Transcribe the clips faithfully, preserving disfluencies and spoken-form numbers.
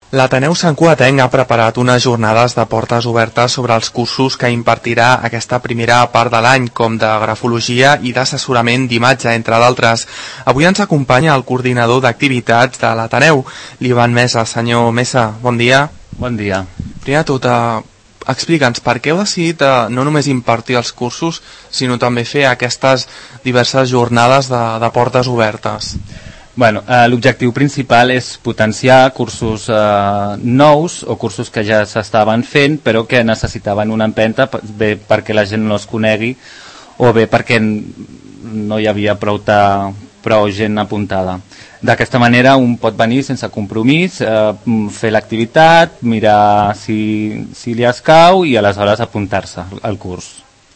L'Ateneu Sant Cugatenc ha preparat unes jornades de portes obertes sobre els cursos que impartirà aquesta primera part de l'any, com de grafologia i d'assessorament d'imatge, entre d'altres. Avui ens acompanya el coordinador d'activitats de l'Ateneu, l'Ivan Mesa. Senyor Mesa, bon dia. Bon dia. Primer de tot, eh, explica'ns per què heu decidit eh, no només impartir els cursos, sinó també fer aquestes diverses jornades de, de portes obertes. Bueno, eh, l'objectiu principal és potenciar cursos eh, nous o cursos que ja s'estaven fent però que necessitaven una empenta, bé perquè la gent no es conegui o bé perquè no hi havia prou, ta, prou gent apuntada. D'aquesta manera un pot venir sense compromís, eh, fer l'activitat, mirar si, si li escau i aleshores apuntar-se al curs.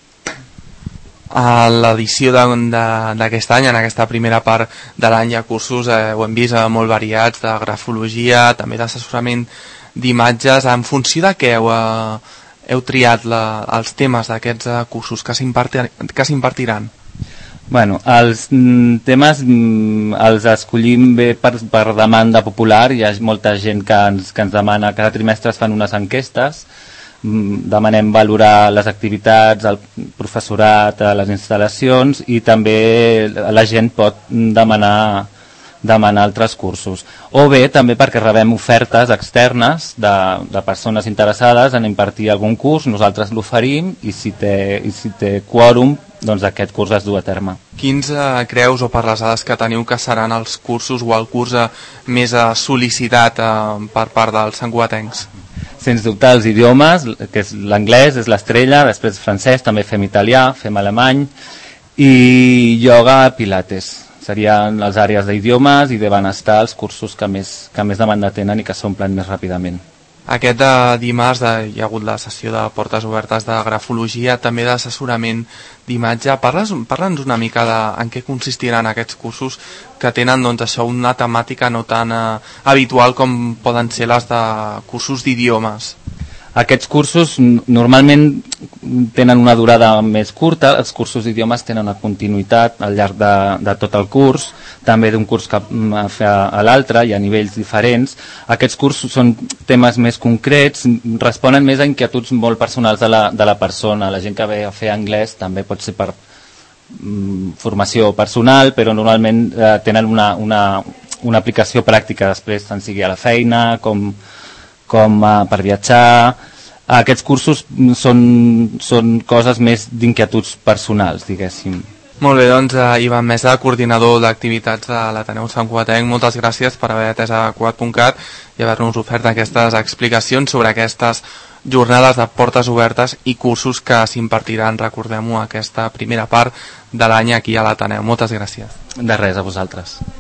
A l'edició d'aquest any, en aquesta primera part de l'any, hi ha cursos, eh, ho hem vist, eh, molt variats, de grafologia, també d'assessorament d'imatges. En funció de què heu, eh, heu triat la, els temes d'aquests eh, cursos que s'impartiran? Bueno, els temes els escollim bé per, per demanda popular. Hi ha molta gent que ens, que ens demana, cada trimestre es fan unes enquestes, demanem valorar les activitats, el professorat, les instal·lacions, i també la gent pot demanar, demanar altres cursos. O bé també perquè rebem ofertes externes de, de persones interessades en impartir algun curs, nosaltres l'oferim i si té, i si té quòrum, doncs aquest curs es du a terme. Quins eh, creus, o per les dades que teniu, que seran els cursos o el curs eh, més eh, sol·licitat eh, per part dels santcugatencs? Sens dubte els idiomes, que és l'anglès, és l'estrella, després francès, també fem italià, fem alemany, i ioga, pilates. Serien les àrees d'idiomes i de benestar els cursos que més, que més demanda tenen i que s'omplen més ràpidament. Aquest de dimarts de, hi ha hagut la sessió de portes obertes de grafologia, també d'assessorament d'imatge. Parla'ns una mica de en què consistiran aquests cursos que tenen, doncs, això, una temàtica no tan eh, habitual com poden ser les de cursos d'idiomes. Aquests cursos normalment tenen una durada més curta, els cursos d'idiomes tenen una continuïtat al llarg de, de tot el curs, també d'un curs cap a, a l'altre, hi ha nivells diferents. Aquests cursos són temes més concrets, responen més a inquietuds molt personals de la, de la persona. La gent que ve a fer anglès també pot ser per mm, formació personal, però normalment eh, tenen una, una, una aplicació pràctica després, tant sigui a la feina com com uh, per viatjar. Aquests cursos són, són coses més d'inquietuds personals, diguéssim. Molt bé, doncs, uh, Ivan Mesa, coordinador d'activitats de l'Ateneu Sant Cugatenc, moltes gràcies per haver atès a Cugat punt cat i haver-nos ofert aquestes explicacions sobre aquestes jornades de portes obertes i cursos que s'impartiran, recordem-ho, aquesta primera part de l'any aquí a l'Ateneu. Moltes gràcies. De res, a vosaltres.